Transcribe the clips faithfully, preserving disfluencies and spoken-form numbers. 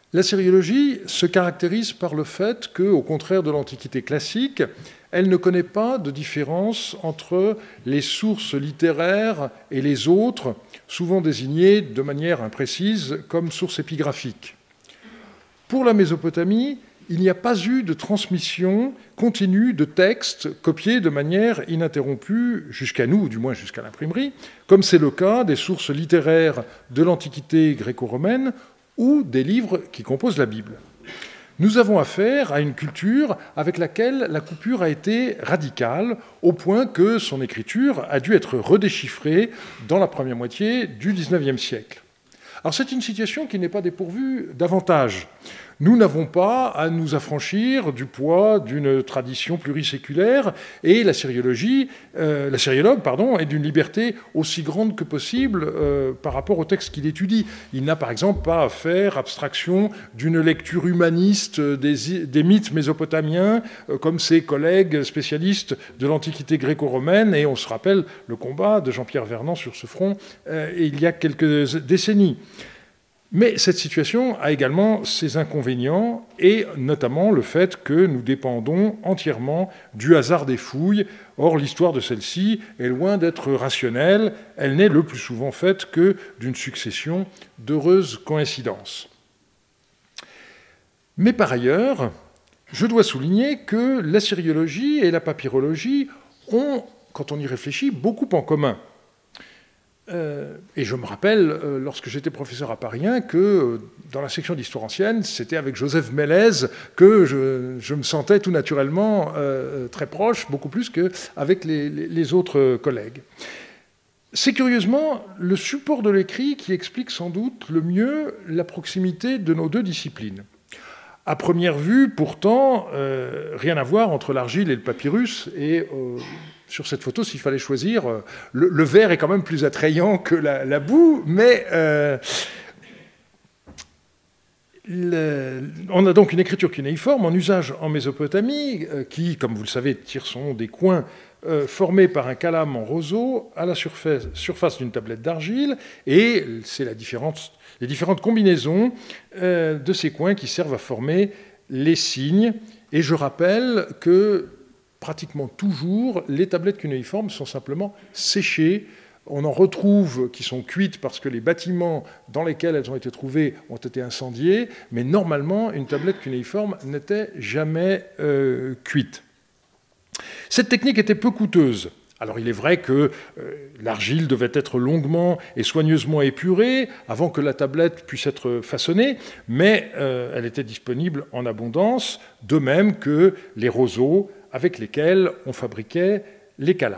L'assyriologie se caractérise par le fait qu'au contraire de l'Antiquité classique, elle ne connaît pas de différence entre les sources littéraires et les autres, souvent désignées de manière imprécise comme sources épigraphiques. Pour la Mésopotamie, il n'y a pas eu de transmission continue de textes copiés de manière ininterrompue jusqu'à nous, ou du moins jusqu'à l'imprimerie, comme c'est le cas des sources littéraires de l'Antiquité gréco-romaine ou des livres qui composent la Bible. Nous avons affaire à une culture avec laquelle la coupure a été radicale, au point que son écriture a dû être redéchiffrée dans la première moitié du dix-neuvième siècle. Alors c'est une situation qui n'est pas dépourvue d'avantages. Nous n'avons pas à nous affranchir du poids d'une tradition pluriséculaire et la syriologie, euh, la syriologue pardon, est d'une liberté aussi grande que possible euh, par rapport au texte qu'il étudie. Il n'a par exemple pas à faire abstraction d'une lecture humaniste des, des mythes mésopotamiens euh, comme ses collègues spécialistes de l'Antiquité gréco-romaine, et on se rappelle le combat de Jean-Pierre Vernant sur ce front euh, il y a quelques décennies. Mais cette situation a également ses inconvénients, et notamment le fait que nous dépendons entièrement du hasard des fouilles. Or, l'histoire de celle-ci est loin d'être rationnelle. Elle n'est le plus souvent faite que d'une succession d'heureuses coïncidences. Mais par ailleurs, je dois souligner que l'assyriologie et la papyrologie ont, quand on y réfléchit, beaucoup en commun. Euh, et je me rappelle, euh, lorsque j'étais professeur à Paris un, que euh, dans la section d'histoire ancienne, c'était avec Joseph Mélèze que je, je me sentais tout naturellement euh, très proche, beaucoup plus qu'avec les, les, les autres collègues. C'est curieusement le support de l'écrit qui explique sans doute le mieux la proximité de nos deux disciplines. À première vue, pourtant, euh, rien à voir entre l'argile et le papyrus, et euh, sur cette photo, s'il fallait choisir, euh, le, le verre est quand même plus attrayant que la, la boue, mais euh, le, on a donc une écriture cunéiforme en usage en Mésopotamie, euh, qui, comme vous le savez, tire son nom des coins euh, formés par un calame en roseau à la surface, surface d'une tablette d'argile, et c'est la différence les différentes combinaisons euh, de ces coins qui servent à former les signes. Et je rappelle que pratiquement toujours, les tablettes cunéiformes sont simplement séchées. On en retrouve qui sont cuites parce que les bâtiments dans lesquels elles ont été trouvées ont été incendiés, mais normalement, une tablette cunéiforme n'était jamais euh, cuite. Cette technique était peu coûteuse. Alors il est vrai que euh, l'argile devait être longuement et soigneusement épurée avant que la tablette puisse être façonnée, mais euh, elle était disponible en abondance, de même que les roseaux avec lesquels on fabriquait les calames.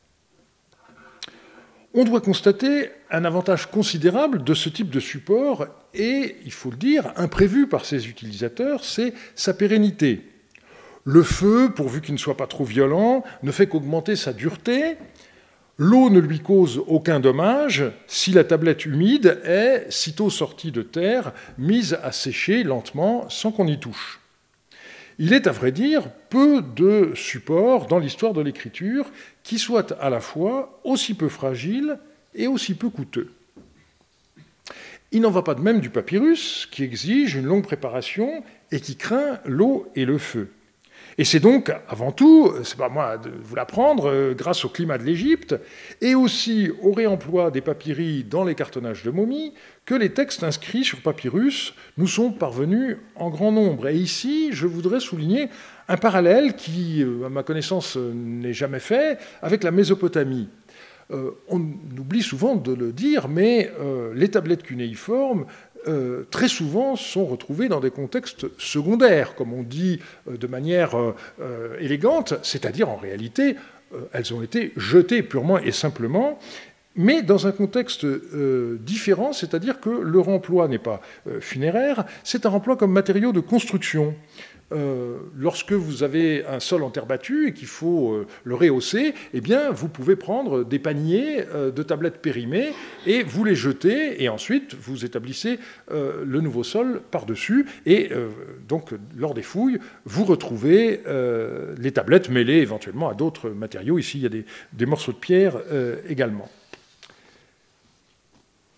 On doit constater un avantage considérable de ce type de support, et, il faut le dire, imprévu par ses utilisateurs, c'est sa pérennité. Le feu, pourvu qu'il ne soit pas trop violent, ne fait qu'augmenter sa dureté. L'eau ne lui cause aucun dommage si la tablette humide est, sitôt sortie de terre, mise à sécher lentement sans qu'on y touche. Il est, à vrai dire, peu de supports dans l'histoire de l'écriture qui soient à la fois aussi peu fragiles et aussi peu coûteux. Il n'en va pas de même du papyrus, qui exige une longue préparation et qui craint l'eau et le feu. Et c'est donc, avant tout, c'est pas moi de vous l'apprendre, euh, grâce au climat de l'Égypte, et aussi au réemploi des papyri dans les cartonnages de momies, que les textes inscrits sur papyrus nous sont parvenus en grand nombre. Et ici, je voudrais souligner un parallèle qui, à ma connaissance, n'est jamais fait avec la Mésopotamie. Euh, on oublie souvent de le dire, mais euh, les tablettes cunéiformes, Euh, très souvent sont retrouvées dans des contextes secondaires, comme on dit euh, de manière euh, euh, élégante, c'est-à-dire en réalité, euh, elles ont été jetées purement et simplement, mais dans un contexte euh, différent, c'est-à-dire que leur emploi n'est pas euh, funéraire, c'est un emploi comme matériau de construction. Euh, lorsque vous avez un sol en terre battue et qu'il faut euh, le rehausser, eh bien, vous pouvez prendre des paniers euh, de tablettes périmées et vous les jeter, et ensuite vous établissez euh, le nouveau sol par-dessus, et euh, donc lors des fouilles, vous retrouvez euh, les tablettes mêlées éventuellement à d'autres matériaux. Ici, il y a des, des morceaux de pierre euh, également.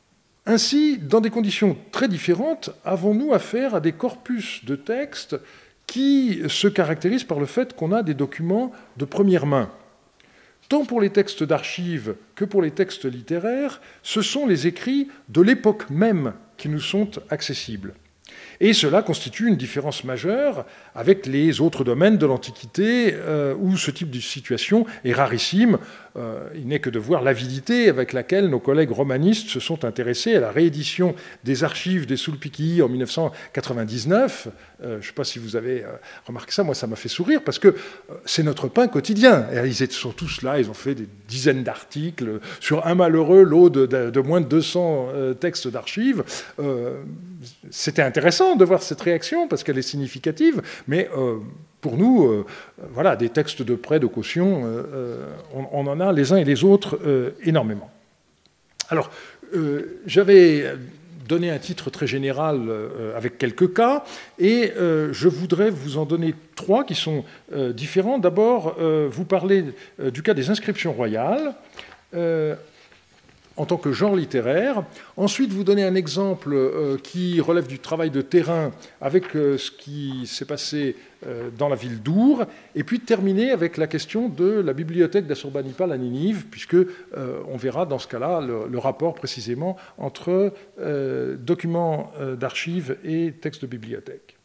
Ainsi, dans des conditions très différentes, avons-nous affaire à des corpus de textes qui se caractérisent par le fait qu'on a des documents de première main. Tant pour les textes d'archives que pour les textes littéraires, ce sont les écrits de l'époque même qui nous sont accessibles. Et cela constitue une différence majeure avec les autres domaines de l'Antiquité euh, où ce type de situation est rarissime. Euh, il n'est que de voir l'avidité avec laquelle nos collègues romanistes se sont intéressés à la réédition des archives des Sulpicii en mille neuf cent quatre-vingt-dix-neuf. Euh, je ne sais pas si vous avez euh, remarqué ça, moi ça m'a fait sourire parce que euh, c'est notre pain quotidien. Et ils sont tous là, ils ont fait des dizaines d'articles sur un malheureux lot de, de, de moins de deux cents euh, textes d'archives. Euh, c'était intéressant de voir cette réaction parce qu'elle est significative, mais euh, pour nous, euh, voilà, des textes de prêt, de caution, euh, on, on en a les uns et les autres euh, énormément. Alors, euh, j'avais donné un titre très général euh, avec quelques cas, et euh, je voudrais vous en donner trois qui sont euh, différents. D'abord, euh, vous parlez euh, du cas des inscriptions royales, euh, en tant que genre littéraire. Ensuite, vous donnez un exemple euh, qui relève du travail de terrain avec euh, ce qui s'est passé euh, dans la ville d'Our, et puis terminer avec la question de la bibliothèque d'Assurbanipal à Ninive, puisque euh, on verra dans ce cas-là le, le rapport précisément entre euh, documents euh, d'archives et textes de bibliothèque.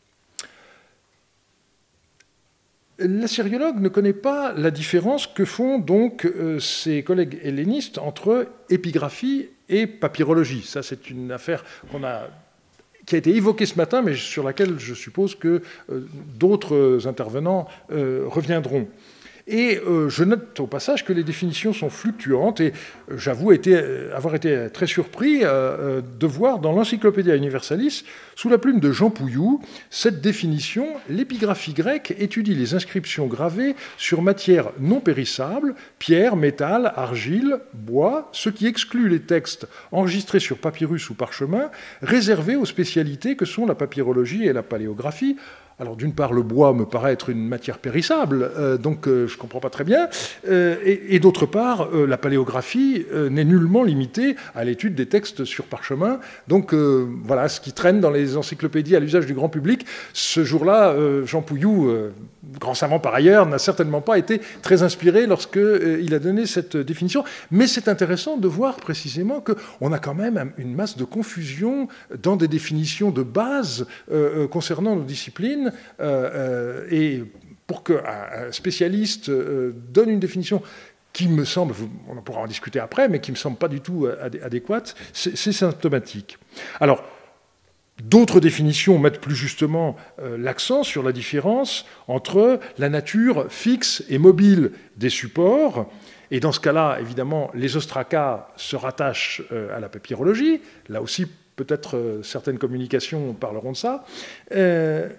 L'assyriologue ne connaît pas la différence que font donc euh, ses collègues hellénistes entre épigraphie et papyrologie. Ça, c'est une affaire qu'on a, qui a été évoquée ce matin, mais sur laquelle je suppose que euh, d'autres intervenants euh, reviendront. Et euh, je note au passage que les définitions sont fluctuantes, et euh, j'avoue été, avoir été très surpris euh, de voir dans l'Encyclopédia Universalis, sous la plume de Jean Pouilloux, cette définition: l'épigraphie grecque étudie les inscriptions gravées sur matière non périssable, pierre, métal, argile, bois, ce qui exclut les textes enregistrés sur papyrus ou parchemin, réservés aux spécialités que sont la papyrologie et la paléographie. Alors, d'une part, le bois me paraît être une matière périssable, euh, donc euh, je ne comprends pas très bien. Euh, et, et d'autre part, euh, la paléographie euh, n'est nullement limitée à l'étude des textes sur parchemin. Donc, euh, voilà, ce qui traîne dans les encyclopédies à l'usage du grand public. Ce jour-là, euh, Jean Pouilloux, euh, grand savant par ailleurs, n'a certainement pas été très inspiré lorsqu'il euh, a donné cette définition. Mais c'est intéressant de voir précisément qu'on a quand même une masse de confusion dans des définitions de base euh, concernant nos disciplines. Euh, euh, et pour qu'un spécialiste euh, donne une définition qui me semble, on pourra en discuter après, mais qui ne me semble pas du tout adéquate, c'est, c'est symptomatique. Alors, d'autres définitions mettent plus justement euh, l'accent sur la différence entre la nature fixe et mobile des supports. Et dans ce cas-là, évidemment, les ostracas se rattachent euh, à la papyrologie. Là aussi, peut-être euh, certaines communications parleront de ça. Euh,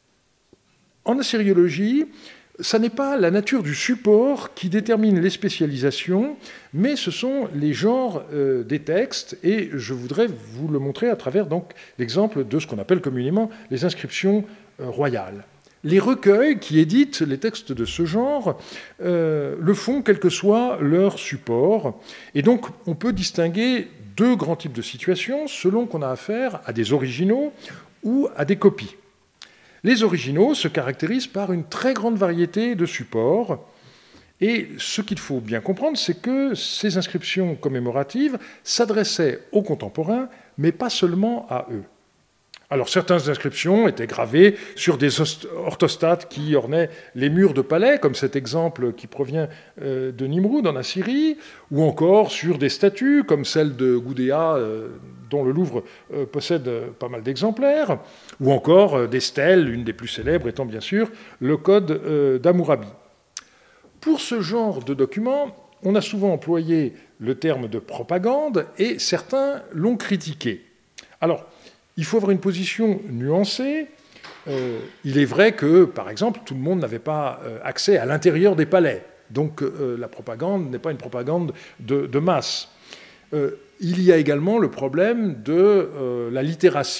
En assyriologie, ce n'est pas la nature du support qui détermine les spécialisations, mais ce sont les genres euh, des textes, et je voudrais vous le montrer à travers donc l'exemple de ce qu'on appelle communément les inscriptions euh, royales. Les recueils qui éditent les textes de ce genre euh, le font quel que soit leur support, et donc on peut distinguer deux grands types de situations selon qu'on a affaire à des originaux ou à des copies. Les originaux se caractérisent par une très grande variété de supports, et ce qu'il faut bien comprendre, c'est que ces inscriptions commémoratives s'adressaient aux contemporains, mais pas seulement à eux. Alors, certaines inscriptions étaient gravées sur des orthostates qui ornaient les murs de palais, comme cet exemple qui provient de Nimroud en Assyrie, ou encore sur des statues, comme celle de Gudea, dont le Louvre possède pas mal d'exemplaires, ou encore des stèles, une des plus célèbres étant bien sûr le Code d'Hammurabi. Pour ce genre de documents, on a souvent employé le terme de propagande, et certains l'ont critiqué. Alors, il faut avoir une position nuancée. Euh, il est vrai que, par exemple, tout le monde n'avait pas euh, accès à l'intérieur des palais. Donc euh, la propagande n'est pas une propagande de, de masse. Euh, il y a également le problème de euh, la littératie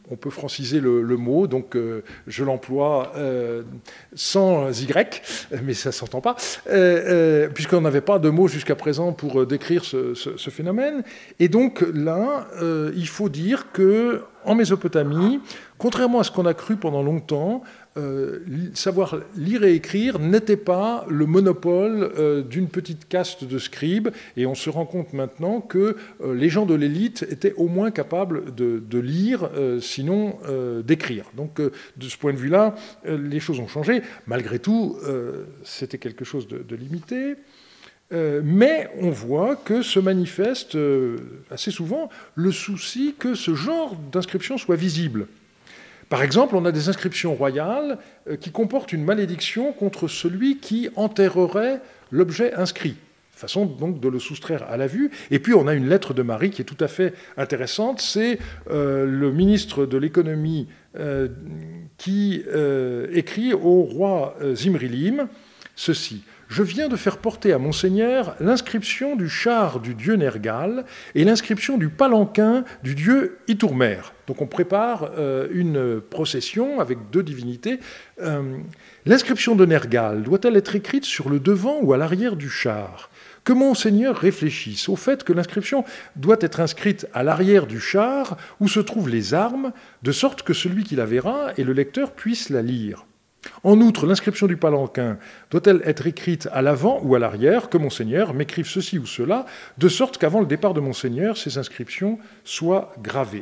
on peut franciser le, le mot, donc euh, je l'emploie euh, sans Y, mais ça ne s'entend pas, euh, euh, puisqu'on n'avait pas de mots jusqu'à présent pour décrire ce, ce, ce phénomène. Et donc là, euh, il faut dire qu'en Mésopotamie, contrairement à ce qu'on a cru pendant longtemps, Euh, savoir lire et écrire n'était pas le monopole euh, d'une petite caste de scribes, et on se rend compte maintenant que euh, les gens de l'élite étaient au moins capables de, de lire, euh, sinon euh, d'écrire. Donc euh, de ce point de vue-là, euh, les choses ont changé. Malgré tout, euh, c'était quelque chose de, de limité. Euh, mais on voit que se manifeste euh, assez souvent le souci que ce genre d'inscription soit visible. Par exemple, on a des inscriptions royales qui comportent une malédiction contre celui qui enterrerait l'objet inscrit, façon donc de le soustraire à la vue. Et puis on a une lettre de Marie qui est tout à fait intéressante. C'est euh, le ministre de l'économie euh, qui euh, écrit au roi euh, Zimrilim ceci. Je viens de faire porter à Monseigneur l'inscription du char du dieu Nergal et l'inscription du palanquin du dieu Itourmer. Donc on prépare euh, une procession avec deux divinités. Euh, l'inscription de Nergal doit-elle être écrite sur le devant ou à l'arrière du char ? Que Monseigneur réfléchisse au fait que l'inscription doit être inscrite à l'arrière du char où se trouvent les armes, de sorte que celui qui la verra et le lecteur puisse la lire. En outre, l'inscription du palanquin doit-elle être écrite à l'avant ou à l'arrière, que Monseigneur m'écrive ceci ou cela, de sorte qu'avant le départ de Monseigneur, ces inscriptions soient gravées.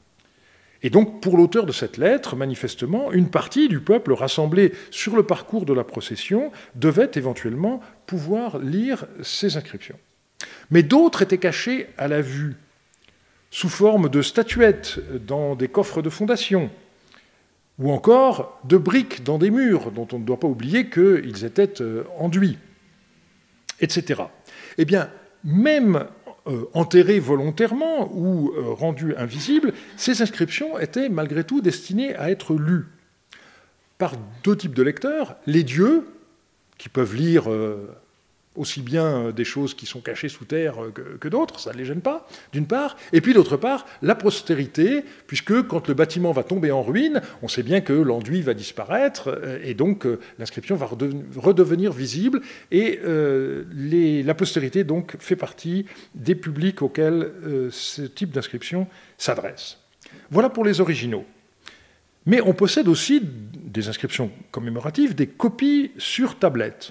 Et donc, pour l'auteur de cette lettre, manifestement, une partie du peuple rassemblé sur le parcours de la procession devait éventuellement pouvoir lire ces inscriptions. Mais d'autres étaient cachés à la vue, sous forme de statuettes dans des coffres de fondation, ou encore de briques dans des murs, dont on ne doit pas oublier qu'ils étaient enduits, et cetera. Eh bien, même euh, enterrés volontairement ou euh, rendus invisibles, ces inscriptions étaient malgré tout destinées à être lues par deux types de lecteurs, les dieux, qui peuvent lire euh, aussi bien des choses qui sont cachées sous terre que, que d'autres, ça ne les gêne pas, d'une part, et puis d'autre part, la postérité, puisque quand le bâtiment va tomber en ruine, on sait bien que l'enduit va disparaître, et donc euh, l'inscription va redevenir visible, et euh, les, la postérité donc fait partie des publics auxquels euh, ce type d'inscription s'adresse. Voilà pour les originaux. Mais on possède aussi des inscriptions commémoratives, des copies sur tablette.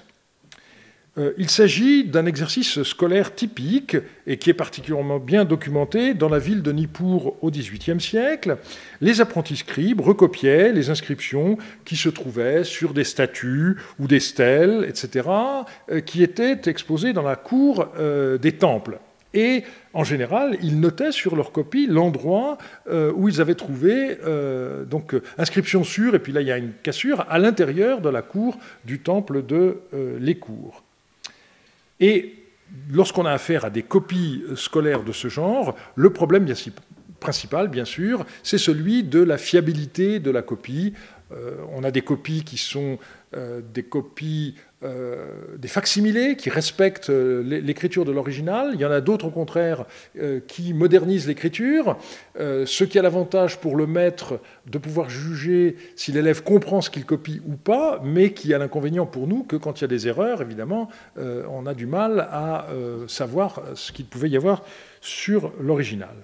Il s'agit d'un exercice scolaire typique et qui est particulièrement bien documenté dans la ville de Nippur au dix-huitième siècle. Les apprentis scribes recopiaient les inscriptions qui se trouvaient sur des statues ou des stèles, et cetera, qui étaient exposées dans la cour des temples. Et en général, ils notaient sur leur copie l'endroit où ils avaient trouvé euh, donc inscription sur, et puis là il y a une cassure, à l'intérieur de la cour du temple de euh, Lécour. Et lorsqu'on a affaire à des copies scolaires de ce genre, le problème bien, principal, bien sûr, c'est celui de la fiabilité de la copie. Euh, on a des copies qui sont euh, des copies, euh, des facsimilés, qui respectent euh, l'écriture de l'original. Il y en a d'autres, au contraire, euh, qui modernisent l'écriture, euh, ce qui a l'avantage pour le maître de pouvoir juger si l'élève comprend ce qu'il copie ou pas, mais qui a l'inconvénient pour nous que quand il y a des erreurs, évidemment, euh, on a du mal à euh, savoir ce qu'il pouvait y avoir sur l'original.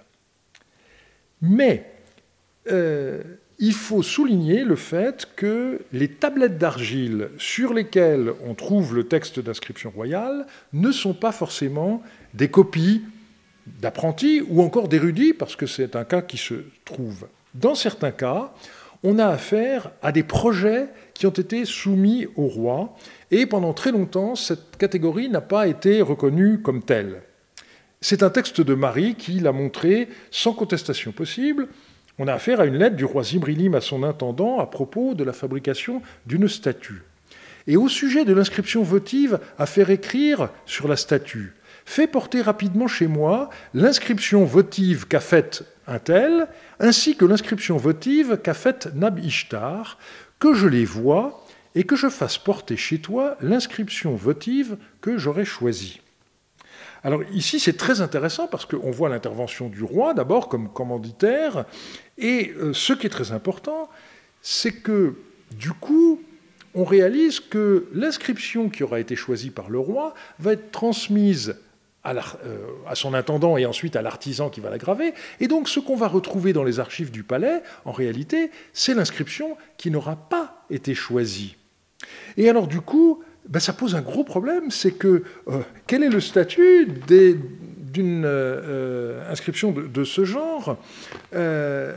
Mais euh, il faut souligner le fait que les tablettes d'argile sur lesquelles on trouve le texte d'inscription royale ne sont pas forcément des copies d'apprentis ou encore d'érudits, parce que c'est un cas qui se trouve. Dans certains cas, on a affaire à des projets qui ont été soumis au roi, et pendant très longtemps, cette catégorie n'a pas été reconnue comme telle. C'est un texte de Marie qui l'a montré sans contestation possible. On a affaire à une lettre du roi Zimrilim à son intendant à propos de la fabrication d'une statue. Et au sujet de l'inscription votive à faire écrire sur la statue, fais porter rapidement chez moi l'inscription votive qu'a faite un tel, ainsi que l'inscription votive qu'a faite Nab Ishtar, que je les voie et que je fasse porter chez toi l'inscription votive que j'aurais choisie. Alors ici, c'est très intéressant parce qu'on voit l'intervention du roi, d'abord, comme commanditaire, et euh, ce qui est très important, c'est que, du coup, on réalise que l'inscription qui aura été choisie par le roi va être transmise à, la, euh, à son intendant et ensuite à l'artisan qui va la graver. Et donc ce qu'on va retrouver dans les archives du palais, en réalité, c'est l'inscription qui n'aura pas été choisie. Et alors du coup, ben, ça pose un gros problème, c'est que euh, quel est le statut des, d'une euh, inscription de, de ce genre? euh,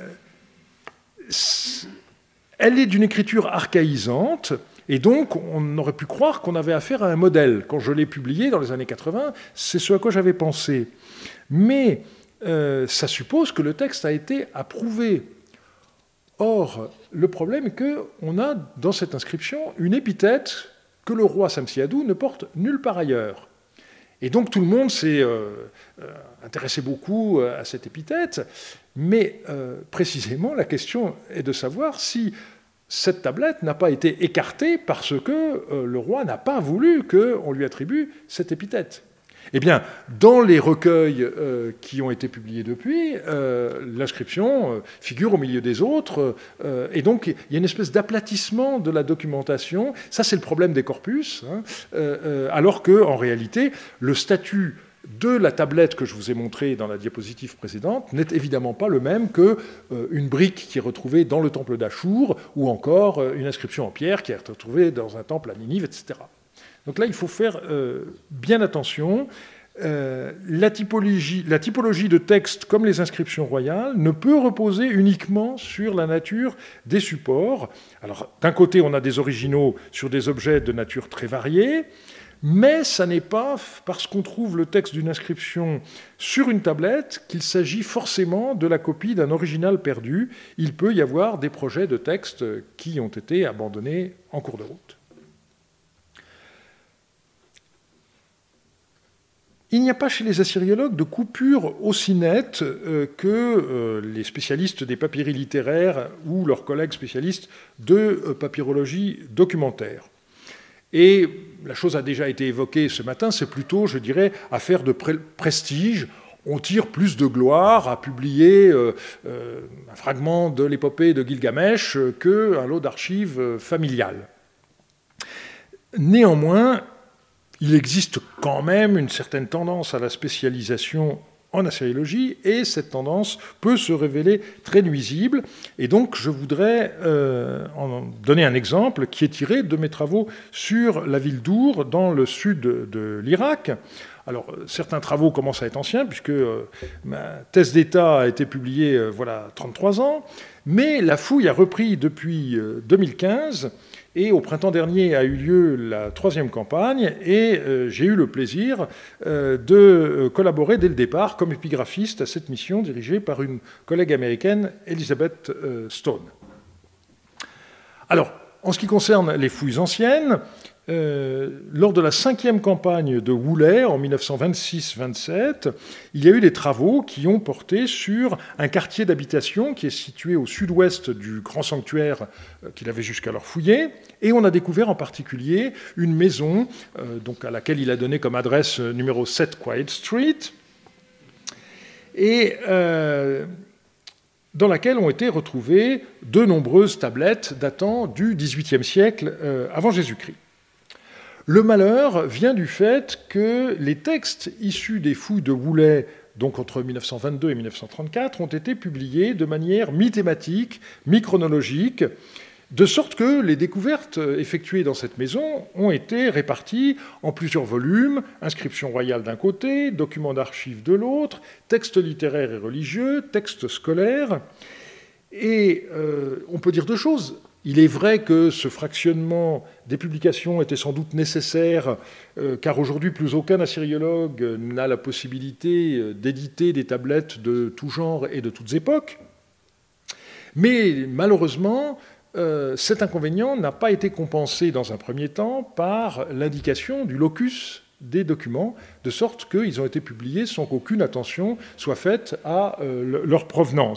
Elle est d'une écriture archaïsante, et donc on aurait pu croire qu'on avait affaire à un modèle. Quand je l'ai publié dans les années quatre-vingts, c'est ce à quoi j'avais pensé. Mais euh, ça suppose que le texte a été approuvé. Or, le problème est qu'on a dans cette inscription une épithète que le roi Samsiadou ne porte nulle part ailleurs. Et donc tout le monde s'est euh, euh, intéressé beaucoup à cette épithète, mais euh, précisément la question est de savoir si cette tablette n'a pas été écartée parce que euh, le roi n'a pas voulu qu'on lui attribue cette épithète. Eh bien, dans les recueils euh, qui ont été publiés depuis, euh, l'inscription euh, figure au milieu des autres, euh, et donc il y a une espèce d'aplatissement de la documentation. Ça, c'est le problème des corpus, hein, euh, euh, alors qu'en réalité, le statut de la tablette que je vous ai montrée dans la diapositive précédente n'est évidemment pas le même qu'une euh, brique qui est retrouvée dans le temple d'Achour, ou encore euh, une inscription en pierre qui est retrouvée dans un temple à Ninive, et cetera. Donc là, il faut faire euh, bien attention. Euh, la, typologie, la typologie de texte, comme les inscriptions royales, ne peut reposer uniquement sur la nature des supports. Alors, d'un côté, on a des originaux sur des objets de nature très variée, mais ça n'est pas parce qu'on trouve le texte d'une inscription sur une tablette qu'il s'agit forcément de la copie d'un original perdu. Il peut y avoir des projets de texte qui ont été abandonnés en cours de route. Il n'y a pas chez les assyriologues de coupure aussi nette euh, que euh, les spécialistes des papyries littéraires ou leurs collègues spécialistes de euh, papyrologie documentaire. Et la chose a déjà été évoquée ce matin, c'est plutôt, je dirais, affaire de pre- prestige. On tire plus de gloire à publier euh, euh, un fragment de l'épopée de Gilgamesh euh, qu'un lot d'archives euh, familiales. Néanmoins, il existe quand même une certaine tendance à la spécialisation en assyriologie, et cette tendance peut se révéler très nuisible. Et donc, je voudrais euh, en donner un exemple qui est tiré de mes travaux sur la ville d'Our, dans le sud de, de l'Irak. Alors, certains travaux commencent à être anciens, puisque euh, ma thèse d'État a été publiée, euh, voilà, trente-trois ans, mais la fouille a repris depuis euh, deux mille quinze, et au printemps dernier a eu lieu la troisième campagne, et euh, j'ai eu le plaisir euh, de collaborer dès le départ comme épigraphiste à cette mission dirigée par une collègue américaine, Elizabeth euh, Stone. Alors, en ce qui concerne les fouilles anciennes, euh, lors de la cinquième campagne de Woolley, en mille neuf cent vingt-six vingt-sept, il y a eu des travaux qui ont porté sur un quartier d'habitation qui est situé au sud-ouest du grand sanctuaire qu'il avait jusqu'alors fouillé, et on a découvert en particulier une maison euh, donc à laquelle il a donné comme adresse numéro sept Quiet Street, et euh, dans laquelle ont été retrouvées de nombreuses tablettes datant du dix-huitième siècle euh, avant Jésus-Christ. Le malheur vient du fait que les textes issus des fouilles de Woolley, donc entre mille neuf cent vingt-deux et mille neuf cent trente-quatre, ont été publiés de manière mi-thématique, mi-chronologique, de sorte que les découvertes effectuées dans cette maison ont été réparties en plusieurs volumes, inscriptions royales d'un côté, documents d'archives de l'autre, textes littéraires et religieux, textes scolaires. Et euh, on peut dire deux choses. Il est vrai que ce fractionnement des publications était sans doute nécessaire, euh, car aujourd'hui, plus aucun assyriologue n'a la possibilité d'éditer des tablettes de tout genre et de toutes époques. Mais malheureusement, euh, cet inconvénient n'a pas été compensé dans un premier temps par l'indication du locus des documents, de sorte qu'ils ont été publiés sans qu'aucune attention soit faite à euh, leur provenance.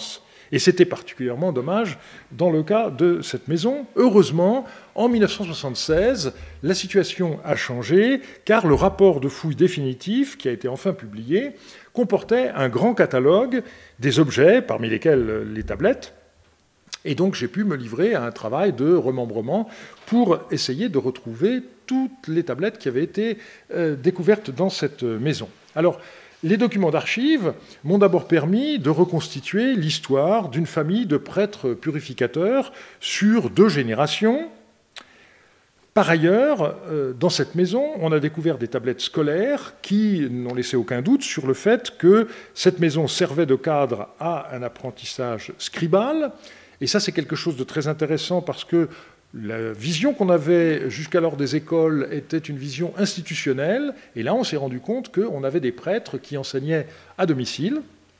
Et c'était particulièrement dommage dans le cas de cette maison. Heureusement, en mille neuf cent soixante-seize, la situation a changé, car le rapport de fouille définitif, qui a été enfin publié, comportait un grand catalogue des objets, parmi lesquels les tablettes. Et donc j'ai pu me livrer à un travail de remembrement pour essayer de retrouver toutes les tablettes qui avaient été euh, découvertes dans cette maison. Alors, les documents d'archives m'ont d'abord permis de reconstituer l'histoire d'une famille de prêtres purificateurs sur deux générations. Par ailleurs, dans cette maison, on a découvert des tablettes scolaires qui n'ont laissé aucun doute sur le fait que cette maison servait de cadre à un apprentissage scribal. Et ça, c'est quelque chose de très intéressant parce que la vision qu'on avait jusqu'alors des écoles était une vision institutionnelle, et là on s'est rendu compte qu'on avait des prêtres qui enseignaient à domicile.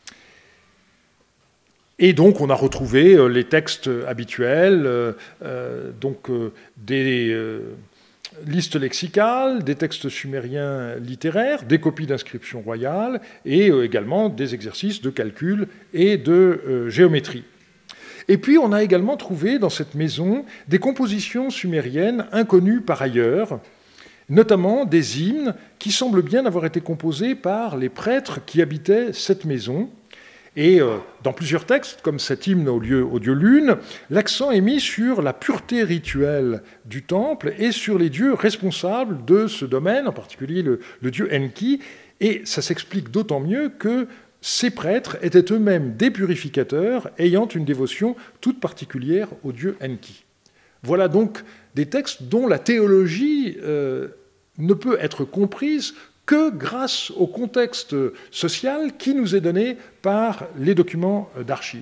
Et donc on a retrouvé les textes habituels, euh, donc euh, des euh, listes lexicales, des textes sumériens littéraires, des copies d'inscriptions royales, et euh, également des exercices de calcul et de euh, géométrie. Et puis, on a également trouvé dans cette maison des compositions sumériennes inconnues par ailleurs, notamment des hymnes qui semblent bien avoir été composés par les prêtres qui habitaient cette maison. Et euh, dans plusieurs textes, comme cet hymne au lieu, au dieu Lune, l'accent est mis sur la pureté rituelle du temple et sur les dieux responsables de ce domaine, en particulier le, le dieu Enki. Et ça s'explique d'autant mieux que ces prêtres étaient eux-mêmes des purificateurs ayant une dévotion toute particulière au dieu Enki. Voilà donc des textes dont la théologie euh, ne peut être comprise que grâce au contexte social qui nous est donné par les documents d'archives.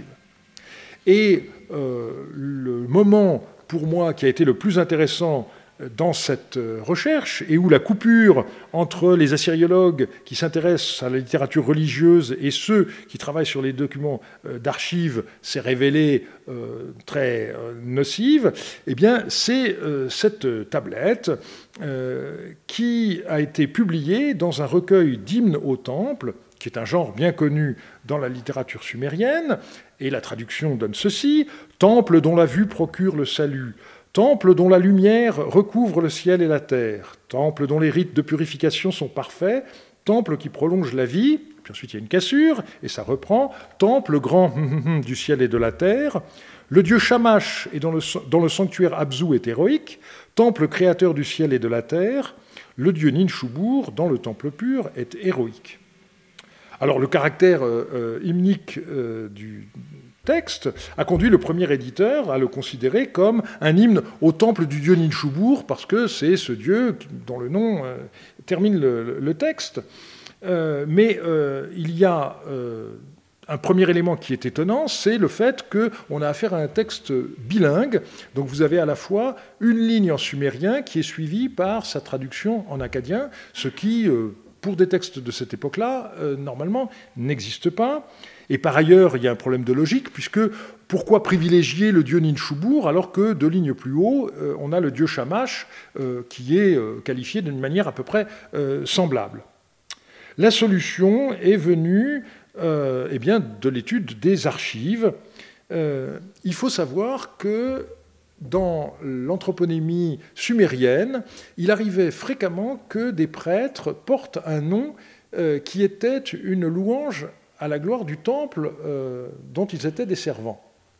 Et euh, le moment, pour moi, qui a été le plus intéressant dans cette recherche, et où la coupure entre les assyriologues qui s'intéressent à la littérature religieuse et ceux qui travaillent sur les documents d'archives s'est révélée euh, très euh, nocive, eh bien, c'est euh, cette tablette euh, qui a été publiée dans un recueil d'hymnes au temple, qui est un genre bien connu dans la littérature sumérienne, et la traduction donne ceci: « Temple dont la vue procure le salut ». Temple dont la lumière recouvre le ciel et la terre, temple dont les rites de purification sont parfaits, temple qui prolonge la vie, puis ensuite il y a une cassure, et ça reprend, temple grand du ciel et de la terre, le dieu Shamash et dont le, dont le sanctuaire Abzu est héroïque, temple créateur du ciel et de la terre, le dieu Ninshubur, dans le temple pur, est héroïque. Alors le caractère euh, hymnique euh, du texte a conduit le premier éditeur à le considérer comme un hymne au temple du dieu Ninshubur, parce que c'est ce dieu dont le nom euh, termine le, le texte. Euh, mais euh, il y a euh, un premier élément qui est étonnant, c'est le fait qu'on a affaire à un texte bilingue. Donc vous avez à la fois une ligne en sumérien qui est suivie par sa traduction en akkadien, ce qui, euh, pour des textes de cette époque-là, euh, normalement n'existe pas. Et par ailleurs, il y a un problème de logique, puisque pourquoi privilégier le dieu Ninshubur alors que deux lignes plus haut, euh, on a le dieu Shamash euh, qui est euh, qualifié d'une manière à peu près euh, semblable. La solution est venue euh, eh bien, de l'étude des archives. Euh, il faut savoir que dans l'anthroponymie sumérienne, il arrivait fréquemment que des prêtres portent un nom euh, qui était une louange à la gloire du temple euh, dont ils étaient des servants.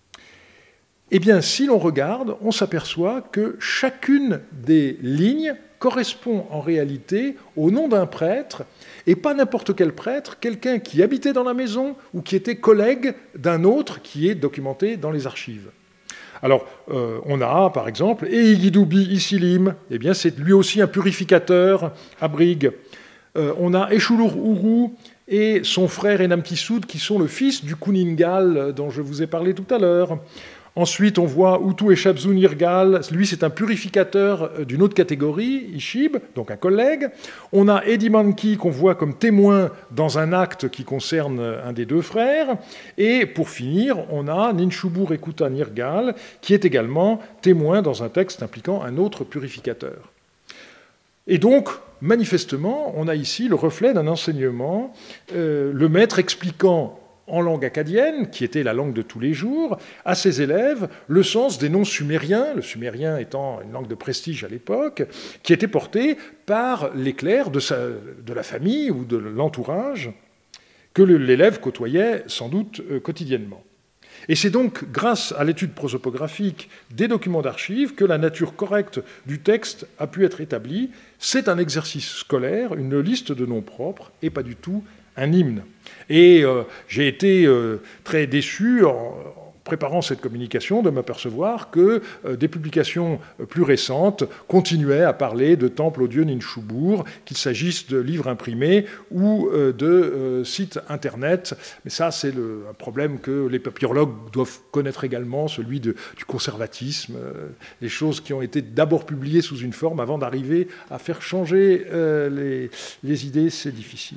Eh bien, si l'on regarde, on s'aperçoit que chacune des lignes correspond en réalité au nom d'un prêtre, et pas n'importe quel prêtre, quelqu'un qui habitait dans la maison ou qui était collègue d'un autre qui est documenté dans les archives. Alors, euh, on a, par exemple, Eigidubi Isilim, eh bien, c'est lui aussi un purificateur à Brigue. Euh, on a Eshulur Uru et son frère Enamtissoud, qui sont le fils du Kuningal dont je vous ai parlé tout à l'heure. Ensuite, on voit Utu et Shabzu Nirgal, lui c'est un purificateur d'une autre catégorie, Ishib, donc un collègue. On a Edimanki qu'on voit comme témoin dans un acte qui concerne un des deux frères. Et pour finir, on a Ninshubur Ekuta Nirgal, qui est également témoin dans un texte impliquant un autre purificateur. Et donc, manifestement, on a ici le reflet d'un enseignement, euh, le maître expliquant en langue acadienne, qui était la langue de tous les jours, à ses élèves le sens des noms sumériens, le sumérien étant une langue de prestige à l'époque, qui était porté par les clercs de, sa, de la famille ou de l'entourage, que l'élève côtoyait sans doute euh, quotidiennement. Et c'est donc grâce à l'étude prosopographique des documents d'archives que la nature correcte du texte a pu être établie. C'est un exercice scolaire, une liste de noms propres, et pas du tout un hymne. Et euh, j'ai été euh, très déçu en, en préparant cette communication de m'apercevoir que euh, des publications plus récentes continuaient à parler de temples au dieu Ninshubur, qu'il s'agisse de livres imprimés ou euh, de euh, sites internet. Mais ça, c'est le, un problème que les papyrologues doivent connaître également, celui de, du conservatisme, euh, les choses qui ont été d'abord publiées sous une forme avant d'arriver à faire changer euh, les, les idées, c'est difficile.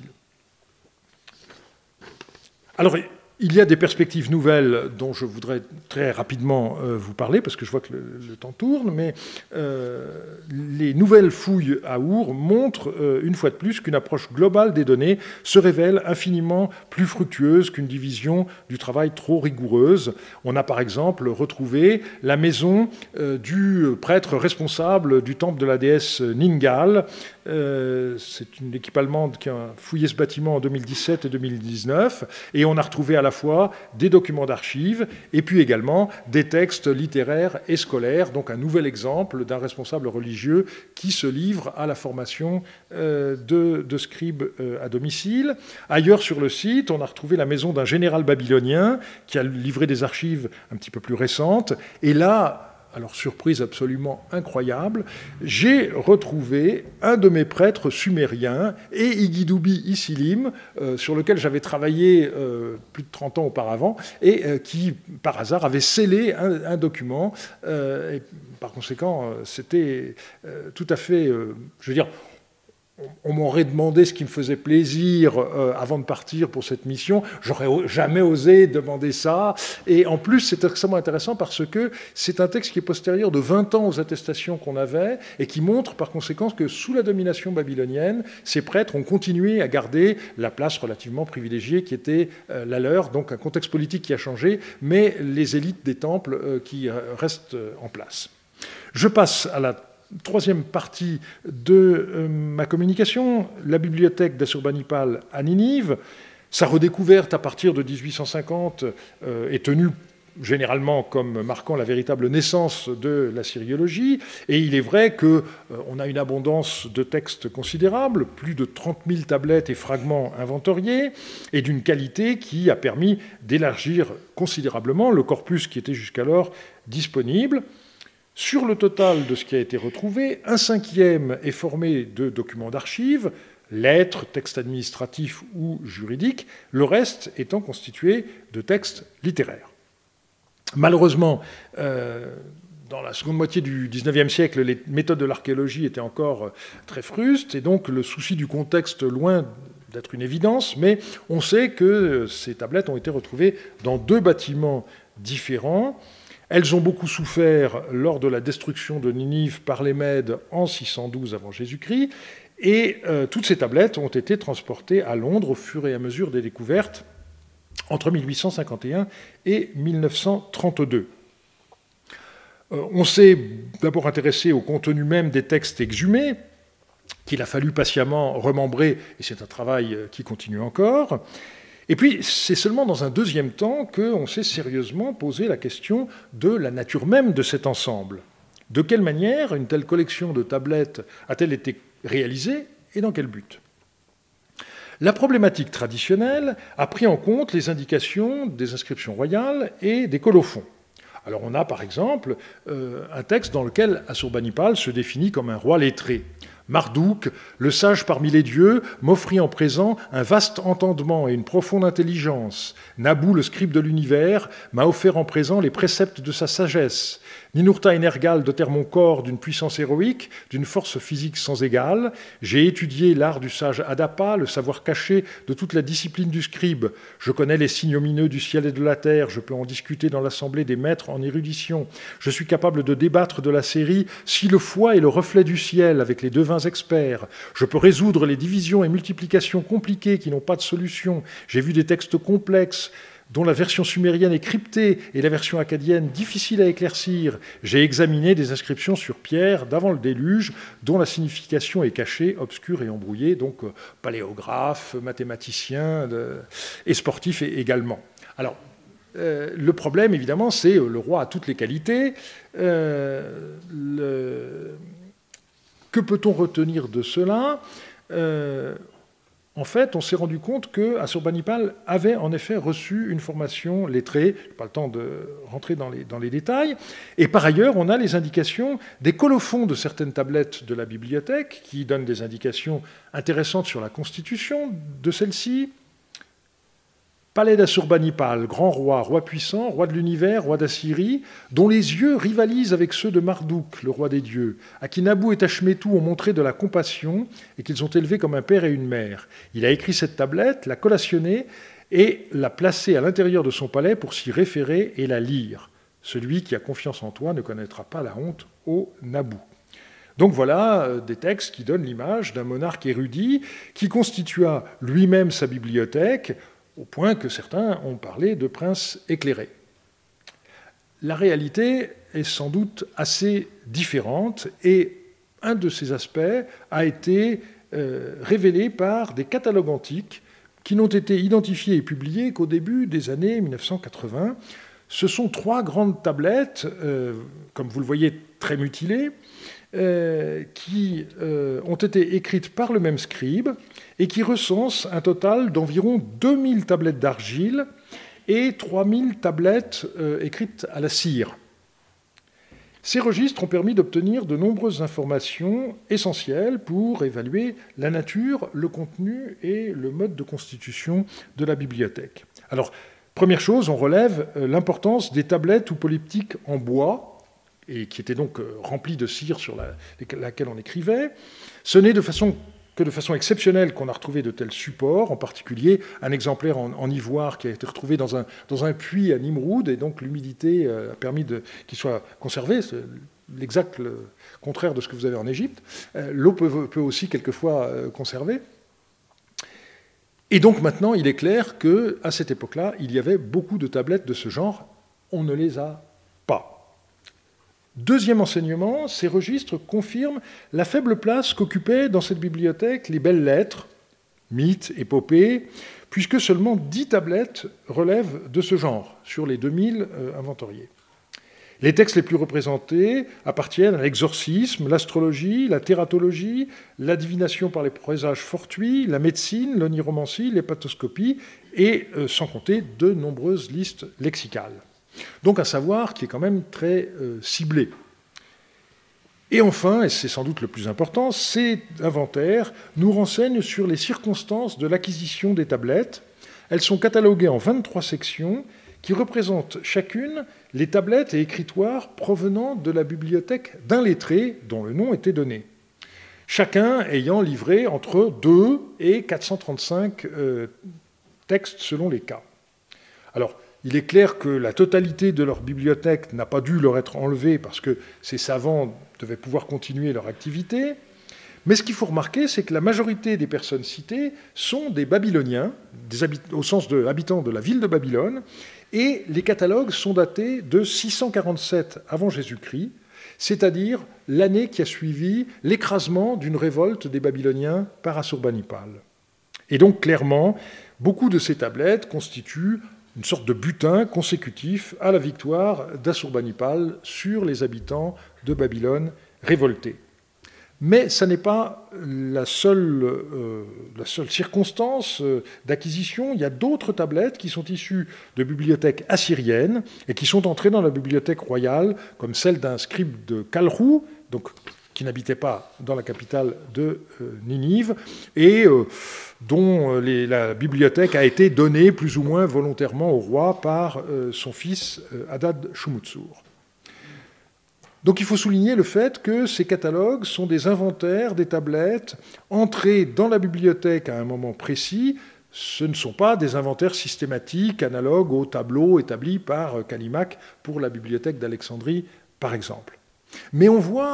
Alors, il y a des perspectives nouvelles dont je voudrais très rapidement euh, vous parler, parce que je vois que le, le temps tourne, mais euh, les nouvelles fouilles à Our montrent euh, une fois de plus qu'une approche globale des données se révèle infiniment plus fructueuse qu'une division du travail trop rigoureuse. On a par exemple retrouvé la maison euh, du prêtre responsable du temple de la déesse Ningal. Euh, c'est une équipe allemande qui a fouillé ce bâtiment en deux mille dix-sept et deux mille dix-neuf, et on a retrouvé à la fois des documents d'archives et puis également des textes littéraires et scolaires, donc un nouvel exemple d'un responsable religieux qui se livre à la formation euh, de, de scribes euh, à domicile. Ailleurs sur le site, on a retrouvé la maison d'un général babylonien qui a livré des archives un petit peu plus récentes, et là, alors surprise absolument incroyable, j'ai retrouvé un de mes prêtres sumériens, et Igidoubi Isilim, euh, sur lequel j'avais travaillé euh, plus de trente ans auparavant, et euh, qui, par hasard, avait scellé un, un document. Euh, et par conséquent, euh, c'était euh, tout à fait, euh, je veux dire, on m'aurait demandé ce qui me faisait plaisir euh, avant de partir pour cette mission. J'aurais jamais osé demander ça. Et en plus, c'est extrêmement intéressant parce que c'est un texte qui est postérieur de vingt ans aux attestations qu'on avait et qui montre par conséquent que sous la domination babylonienne, ces prêtres ont continué à garder la place relativement privilégiée qui était euh, la leur. Donc un contexte politique qui a changé, mais les élites des temples euh, qui euh, restent euh, en place. Je passe à la troisième partie de euh, ma communication, la bibliothèque d'Assurbanipal à Ninive. Sa redécouverte à partir de dix-huit cent cinquante euh, est tenue généralement comme marquant la véritable naissance de la syriologie, et il est vrai qu'on euh, a une abondance de textes considérable, plus de trente mille tablettes et fragments inventoriés, et d'une qualité qui a permis d'élargir considérablement le corpus qui était jusqu'alors disponible. Sur le total de ce qui a été retrouvé, un cinquième est formé de documents d'archives, lettres, textes administratifs ou juridiques, le reste étant constitué de textes littéraires. Malheureusement, euh, dans la seconde moitié du dix-neuvième siècle, les méthodes de l'archéologie étaient encore très frustes, et donc le souci du contexte loin d'être une évidence, mais on sait que ces tablettes ont été retrouvées dans deux bâtiments différents. Elles ont beaucoup souffert lors de la destruction de Ninive par les Mèdes en six cent douze avant Jésus-Christ, et euh, toutes ces tablettes ont été transportées à Londres au fur et à mesure des découvertes entre mille huit cent cinquante et un et mille neuf cent trente-deux. Euh, on s'est d'abord intéressé au contenu même des textes exhumés, qu'il a fallu patiemment remembrer, et c'est un travail qui continue encore. Et puis, c'est seulement dans un deuxième temps qu'on s'est sérieusement posé la question de la nature même de cet ensemble. De quelle manière une telle collection de tablettes a-t-elle été réalisée et dans quel but ? La problématique traditionnelle a pris en compte les indications des inscriptions royales et des colophons. Alors on a par exemple euh, un texte dans lequel Assurbanipal se définit comme un roi lettré. Marduk, le sage parmi les dieux, m'offrit en présent un vaste entendement et une profonde intelligence. Nabu, le scribe de l'univers, m'a offert en présent les préceptes de sa sagesse. Ninurta et Nergal dotèrent mon corps d'une puissance héroïque, d'une force physique sans égale. J'ai étudié l'art du sage Adapa, le savoir caché de toute la discipline du scribe. Je connais les signes omineux du ciel et de la terre. Je peux en discuter dans l'assemblée des maîtres en érudition. Je suis capable de débattre de la série « Si le foie est le reflet du ciel » avec les devins grands experts. Je peux résoudre les divisions et multiplications compliquées qui n'ont pas de solution. J'ai vu des textes complexes dont la version sumérienne est cryptée et la version akkadienne difficile à éclaircir. J'ai examiné des inscriptions sur pierre d'avant le déluge, dont la signification est cachée, obscure et embrouillée, donc euh, paléographe, mathématicien euh, et sportif également. Alors, euh, le problème, évidemment, c'est euh, le roi a toutes les qualités. Euh, le... Que peut-on retenir de cela ? euh, En fait, on s'est rendu compte qu'Assurbanipal avait en effet reçu une formation lettrée. Je n'ai pas le temps de rentrer dans les, dans les détails. Et par ailleurs, on a les indications des colophons de certaines tablettes de la bibliothèque qui donnent des indications intéressantes sur la constitution de celle-ci. Palais d'Assurbanipal, grand roi, roi puissant, roi de l'univers, roi d'Assyrie, dont les yeux rivalisent avec ceux de Marduk, le roi des dieux, à qui Nabou et Tachmétou ont montré de la compassion et qu'ils ont élevé comme un père et une mère. Il a écrit cette tablette, l'a collationnée et l'a placée à l'intérieur de son palais pour s'y référer et la lire. Celui qui a confiance en toi ne connaîtra pas la honte, ô Nabou. Donc voilà des textes qui donnent l'image d'un monarque érudit qui constitua lui-même sa bibliothèque, au point que certains ont parlé de prince éclairé. La réalité est sans doute assez différente et un de ces aspects a été euh, révélé par des catalogues antiques qui n'ont été identifiés et publiés qu'au début des années mille neuf cent quatre-vingts. Ce sont trois grandes tablettes, euh, comme vous le voyez très mutilées, euh, qui euh, ont été écrites par le même scribe et qui recensent un total d'environ deux mille tablettes d'argile et trois mille tablettes euh, écrites à la cire. Ces registres ont permis d'obtenir de nombreuses informations essentielles pour évaluer la nature, le contenu et le mode de constitution de la bibliothèque. Alors, première chose, on relève l'importance des tablettes ou polyptyques en bois, et qui étaient donc remplies de cire sur la, laquelle on écrivait. Ce n'est de façon que de façon exceptionnelle qu'on a retrouvé de tels supports, en particulier un exemplaire en, en ivoire qui a été retrouvé dans un, dans un puits à Nimroud, et donc l'humidité a permis qu'il soit conservé, c'est l'exact contraire de ce que vous avez en Égypte. L'eau peut, peut aussi quelquefois conserver. Et donc maintenant, il est clair qu'à cette époque-là, il y avait beaucoup de tablettes de ce genre. On ne les a pas. Deuxième enseignement, ces registres confirment la faible place qu'occupaient dans cette bibliothèque les belles lettres, mythes, épopées, puisque seulement dix tablettes relèvent de ce genre, sur les deux mille inventoriés. Les textes les plus représentés appartiennent à l'exorcisme, l'astrologie, la tératologie, la divination par les présages fortuits, la médecine, l'oniromancie, l'hépatoscopie, et euh, sans compter de nombreuses listes lexicales. Donc un savoir qui est quand même très euh, ciblé. Et enfin, et c'est sans doute le plus important, ces inventaires nous renseignent sur les circonstances de l'acquisition des tablettes. Elles sont cataloguées en vingt-trois sections qui représentent chacune les tablettes et écritoires provenant de la bibliothèque d'un lettré dont le nom était donné, chacun ayant livré entre deux et quatre cent trente-cinq euh, textes selon les cas. Alors, il est clair que la totalité de leur bibliothèque n'a pas dû leur être enlevée parce que ces savants devaient pouvoir continuer leur activité. Mais ce qu'il faut remarquer, c'est que la majorité des personnes citées sont des Babyloniens, des habit- au sens de habitants de la ville de Babylone, et les catalogues sont datés de six cent quarante-sept avant Jésus-Christ, c'est-à-dire l'année qui a suivi l'écrasement d'une révolte des Babyloniens par Assurbanipal. Et donc, clairement, beaucoup de ces tablettes constituent une sorte de butin consécutif à la victoire d'Assurbanipal sur les habitants de Babylone révoltés. Mais ça n'est pas la seule, euh, la seule circonstance euh, d'acquisition. Il y a d'autres tablettes qui sont issues de bibliothèques assyriennes et qui sont entrées dans la bibliothèque royale, comme celle d'un scribe de Kalrou, donc, qui n'habitait pas dans la capitale de euh, Ninive, et euh, dont les, la bibliothèque a été donnée plus ou moins volontairement au roi par euh, son fils euh, Hadad Shumutsur. Donc il faut souligner le fait que ces catalogues sont des inventaires, des tablettes, entrées dans la bibliothèque à un moment précis. Ce ne sont pas des inventaires systématiques, analogues aux tableaux établis par Callimaque pour la bibliothèque d'Alexandrie, par exemple. Mais on voit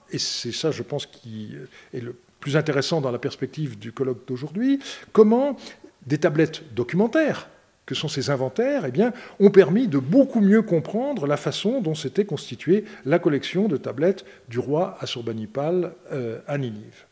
et c'est ça, je pense, qui est le plus intéressant dans la perspective du colloque d'aujourd'hui, comment des tablettes documentaires, que sont ces inventaires, eh bien, ont permis de beaucoup mieux comprendre la façon dont s'était constituée la collection de tablettes du roi Assurbanipal euh, à Ninive.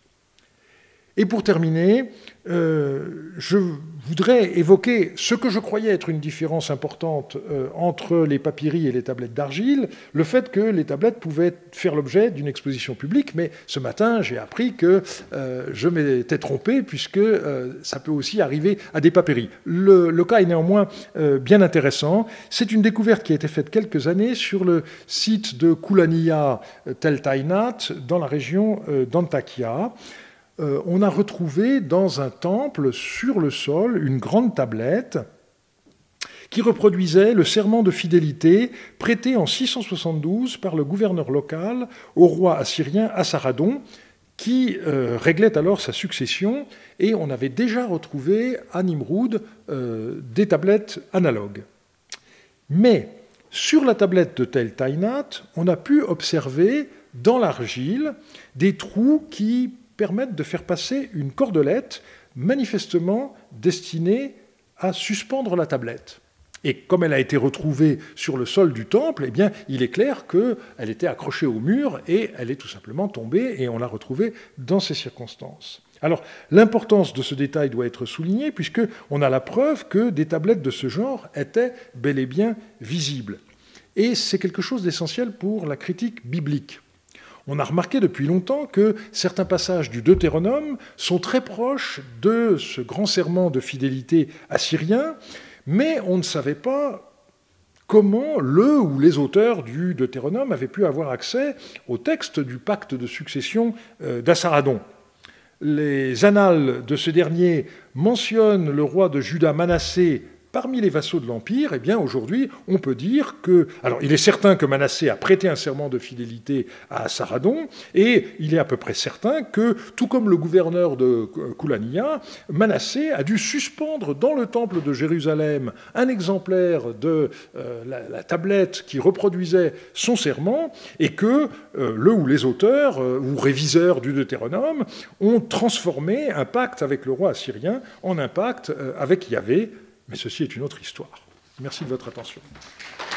Et pour terminer, euh, je voudrais évoquer ce que je croyais être une différence importante euh, entre les papyries et les tablettes d'argile, le fait que les tablettes pouvaient faire l'objet d'une exposition publique, mais ce matin, j'ai appris que euh, je m'étais trompé, puisque euh, ça peut aussi arriver à des papyries. Le, le cas est néanmoins euh, bien intéressant. C'est une découverte qui a été faite quelques années sur le site de Koulaniya Tel Tainat, dans la région euh, d'Antakya. Euh, on a retrouvé dans un temple, sur le sol, une grande tablette qui reproduisait le serment de fidélité prêté en six cent soixante-douze par le gouverneur local au roi assyrien Assaradon, qui euh, réglait alors sa succession, et on avait déjà retrouvé à Nimroud euh, des tablettes analogues. Mais sur la tablette de Tel Tainat, on a pu observer dans l'argile des trous qui permettent de faire passer une cordelette manifestement destinée à suspendre la tablette. Et comme elle a été retrouvée sur le sol du temple, eh bien, il est clair qu'elle était accrochée au mur et elle est tout simplement tombée, et on l'a retrouvée dans ces circonstances. Alors, l'importance de ce détail doit être soulignée, puisqu'on a la preuve que des tablettes de ce genre étaient bel et bien visibles. Et c'est quelque chose d'essentiel pour la critique biblique. On a remarqué depuis longtemps que certains passages du Deutéronome sont très proches de ce grand serment de fidélité assyrien, mais on ne savait pas comment le ou les auteurs du Deutéronome avaient pu avoir accès au texte du pacte de succession d'Assaradon. Les annales de ce dernier mentionnent le roi de Juda Manassé parmi les vassaux de l'Empire. Eh bien, aujourd'hui, on peut dire que... Alors, il est certain que Manassé a prêté un serment de fidélité à Assaradon, et il est à peu près certain que, tout comme le gouverneur de Koulaniya, Manassé a dû suspendre dans le temple de Jérusalem un exemplaire de euh, la, la tablette qui reproduisait son serment, et que euh, le ou les auteurs, euh, ou réviseurs du Deutéronome, ont transformé un pacte avec le roi assyrien en un pacte euh, avec Yahvé. Mais ceci est une autre histoire. Merci de votre attention.